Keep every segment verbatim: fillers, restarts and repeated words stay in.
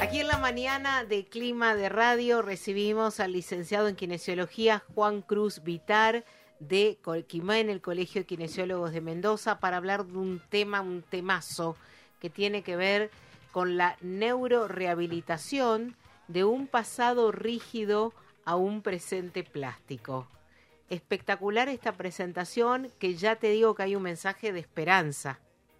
Aquí en la mañana de Clima de Radio recibimos al licenciado en Kinesiología Juan Cruz Vitar de Colquimay en el Colegio de Kinesiólogos de Mendoza para hablar de un tema, un temazo que tiene que ver con la neurorehabilitación de un pasado rígido a un presente plástico. Espectacular esta presentación, que ya te digo que hay un mensaje de esperanza.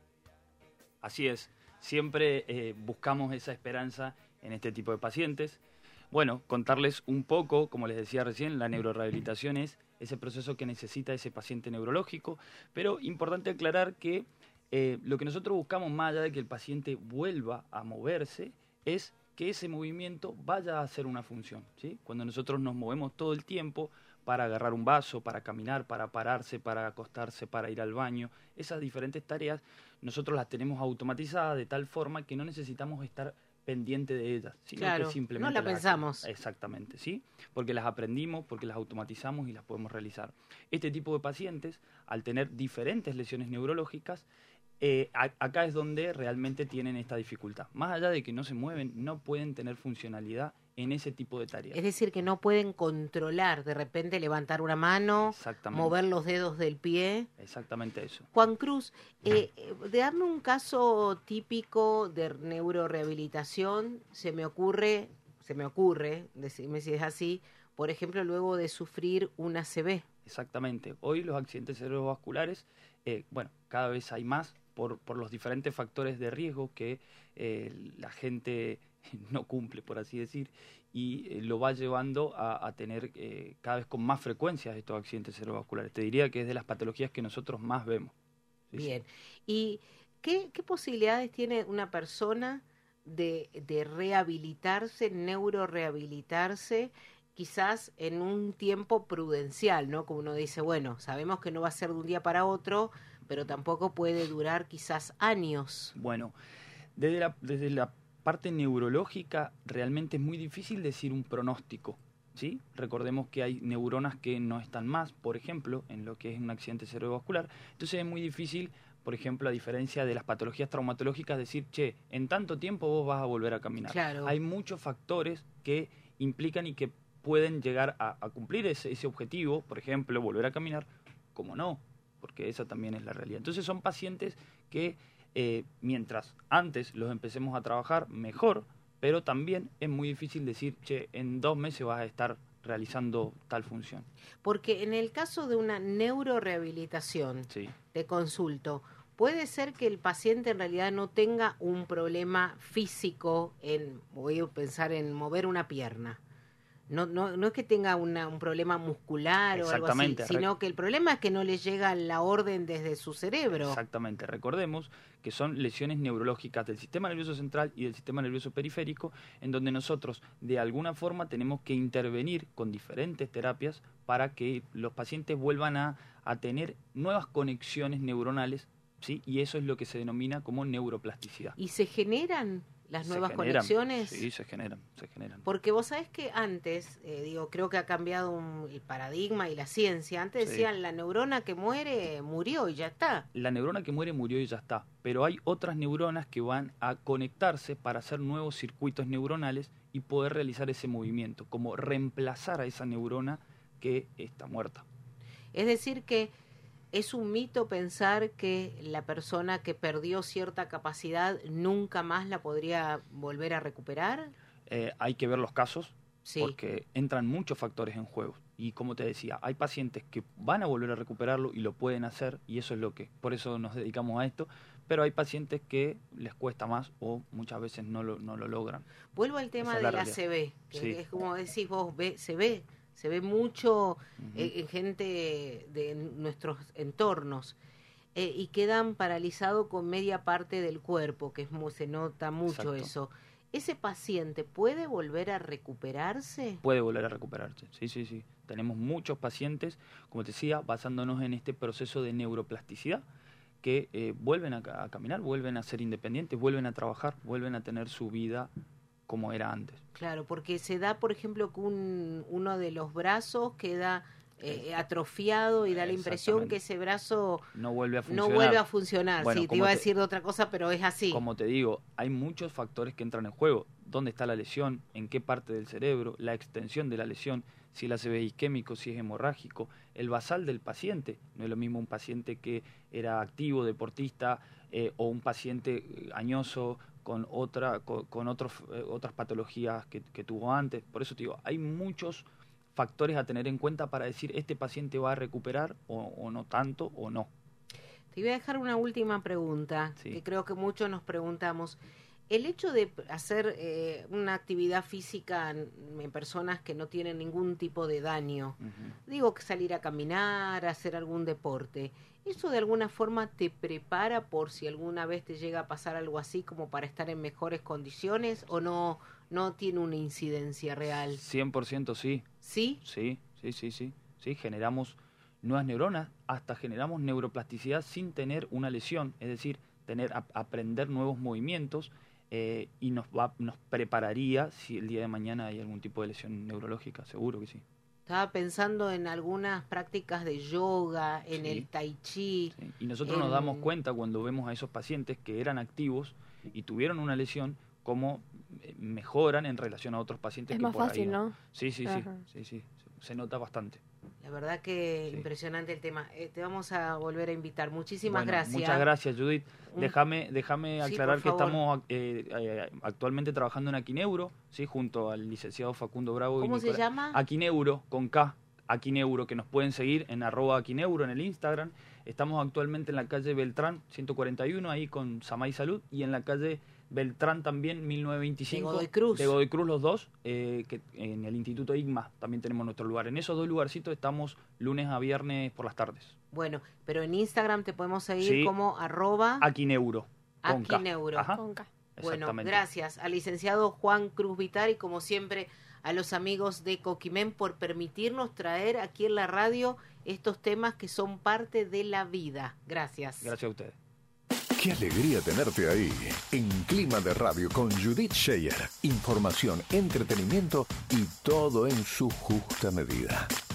Así es, siempre eh, buscamos esa esperanza en este tipo de pacientes. Bueno, contarles un poco, como les decía recién, la neurorehabilitación es ese proceso que necesita ese paciente neurológico, pero importante aclarar que eh, lo que nosotros buscamos, más allá de que el paciente vuelva a moverse, es que ese movimiento vaya a hacer una función, ¿sí? Cuando nosotros nos movemos todo el tiempo para agarrar un vaso, para caminar, para pararse, para acostarse, para ir al baño, esas diferentes tareas nosotros las tenemos automatizadas de tal forma que no necesitamos estar pendiente de ellas, sino claro, que simplemente no la las pensamos. hacemos. Exactamente, ¿sí? Porque las aprendimos, porque las automatizamos y las podemos realizar. Este tipo de pacientes, al tener diferentes lesiones neurológicas, eh, a, acá es donde realmente tienen esta dificultad. Más allá de que no se mueven, no pueden tener funcionalidad en ese tipo de tareas. Es decir, que no pueden controlar, de repente levantar una mano, mover los dedos del pie. Exactamente eso. Juan Cruz, eh, de darme un caso típico de neurorehabilitación, se me ocurre, se me ocurre, decime si es así, por ejemplo, luego de sufrir un A C V. Exactamente. Hoy los accidentes cerebrovasculares, eh, bueno, cada vez hay más por, por los diferentes factores de riesgo que eh, la gente no cumple, por así decir, y eh, lo va llevando a, a tener eh, cada vez con más frecuencia estos accidentes cerebrovasculares. Te diría que es de las patologías que nosotros más vemos. ¿Sí? Bien. ¿Y qué, qué posibilidades tiene una persona de, de rehabilitarse, neurorehabilitarse, quizás en un tiempo prudencial, ¿no? Como uno dice, bueno, sabemos que no va a ser de un día para otro, pero tampoco puede durar quizás años. Bueno, desde la, desde la parte neurológica realmente es muy difícil decir un pronóstico, ¿sí? Recordemos que hay neuronas que no están más, por ejemplo, en lo que es un accidente cerebrovascular. Entonces es muy difícil, por ejemplo, a diferencia de las patologías traumatológicas, decir, che, en tanto tiempo vos vas a volver a caminar. Claro. Hay muchos factores que implican y que pueden llegar a, a cumplir ese, ese objetivo, por ejemplo, volver a caminar, como no, porque esa también es la realidad. Entonces son pacientes que Eh, mientras antes los empecemos a trabajar, mejor, pero también es muy difícil decir, che, en dos meses vas a estar realizando tal función. Porque en el caso de una neurorehabilitación, sí. te consulto, ¿puede ser que el paciente en realidad no tenga un problema físico en, voy a pensar en mover una pierna? No, no, no es que tenga una, un problema muscular o algo así, sino que el problema es que no le llega la orden desde su cerebro. Exactamente. Recordemos que son lesiones neurológicas del sistema nervioso central y del sistema nervioso periférico, en donde nosotros de alguna forma tenemos que intervenir con diferentes terapias para que los pacientes vuelvan a, a tener nuevas conexiones neuronales, ¿sí? Y eso es lo que se denomina como neuroplasticidad. ¿Y se generan las nuevas se generan, conexiones? Sí, se generan, se generan. Porque vos sabés que antes, eh, digo, creo que ha cambiado un, el paradigma y la ciencia. Antes sí. decían, la neurona que muere, murió y ya está. La neurona que muere, murió y ya está. Pero hay otras neuronas que van a conectarse para hacer nuevos circuitos neuronales y poder realizar ese movimiento, como reemplazar a esa neurona que está muerta. Es decir que ¿es un mito pensar que la persona que perdió cierta capacidad nunca más la podría volver a recuperar? Eh, hay que ver los casos, sí. porque entran muchos factores en juego. Y como te decía, hay pacientes que van a volver a recuperarlo y lo pueden hacer, y eso es lo que, por eso nos dedicamos a esto, pero hay pacientes que les cuesta más o muchas veces no lo, no lo logran. Vuelvo al tema del A C V, que sí. es como decís vos, ve, se ve. Se ve mucho uh-huh. eh, en gente de nuestros entornos eh, y quedan paralizados con media parte del cuerpo, que es muy, se nota mucho. Exacto. Eso. ¿Ese paciente puede volver a recuperarse? Puede volver a recuperarse, sí, sí, sí. Tenemos muchos pacientes, como te decía, basándonos en este proceso de neuroplasticidad, que eh, vuelven a, a caminar, vuelven a ser independientes, vuelven a trabajar, vuelven a tener su vida como era antes. Claro, porque se da, por ejemplo, que un, uno de los brazos queda eh, atrofiado y da la impresión que ese brazo no vuelve a funcionar. No vuelve a funcionar. Bueno, sí, te iba a decir de otra cosa, pero es así. Como te digo, hay muchos factores que entran en juego. ¿Dónde está la lesión? ¿En qué parte del cerebro? La extensión de la lesión, si el A C V isquémico, si es hemorrágico, el basal del paciente. No es lo mismo un paciente que era activo, deportista, eh, o un paciente añoso con otra con, con otros, eh, otras patologías que, que tuvo antes. Por eso te digo, hay muchos factores a tener en cuenta para decir este paciente va a recuperar o, o no tanto o no. Te voy a dejar una última pregunta, sí, que creo que muchos nos preguntamos. El hecho de hacer eh, una actividad física en, en personas que no tienen ningún tipo de daño, uh-huh. digo que salir a caminar, hacer algún deporte, ¿eso de alguna forma te prepara por si alguna vez te llega a pasar algo así como para estar en mejores condiciones o no, no tiene una incidencia real? cien por ciento sí. ¿Sí? Sí, sí, sí, sí. Sí, generamos nuevas neuronas, hasta generamos neuroplasticidad sin tener una lesión, es decir, tener a, aprender nuevos movimientos. Eh, y nos va, nos prepararía si el día de mañana hay algún tipo de lesión neurológica, seguro que sí. Estaba pensando en algunas prácticas de yoga, en sí, el tai chi. Sí. Y nosotros en... nos damos cuenta cuando vemos a esos pacientes que eran activos y tuvieron una lesión, cómo mejoran en relación a otros pacientes. Es que más por fácil, ahí, ¿no? Sí, sí, sí, sí, sí, se nota bastante. La verdad que sí, impresionante el tema. Eh, te vamos a volver a invitar. Muchísimas bueno, gracias. Muchas gracias, Judith. Déjame, déjame sí, aclarar que estamos eh, eh, actualmente trabajando en Aquineuro, ¿sí? Junto al licenciado Facundo Bravo. ¿Cómo y se llama? Aquineuro, con K, Aquineuro, que nos pueden seguir en arroba Aquineuro en el Instagram. Estamos actualmente en la calle Beltrán, ciento cuarenta y uno, ahí con Samay Salud, y en la calle Beltrán también, mil novecientos veinticinco. De Godoy Cruz. De Godoy Cruz los dos, eh, que en el Instituto I G M A también tenemos nuestro lugar. En esos dos lugarcitos estamos lunes a viernes por las tardes. Bueno, pero en Instagram te podemos seguir sí, como arroba... Aquineuro. Con Aquineuro. K. Ajá. Con K. Bueno, gracias al licenciado Juan Cruz Vitar y como siempre a los amigos de Coquimen por permitirnos traer aquí en la radio estos temas que son parte de la vida. Gracias. Gracias a ustedes. Qué alegría tenerte ahí, en Clima de Radio con Judith Scheyer. Información, entretenimiento y todo en su justa medida.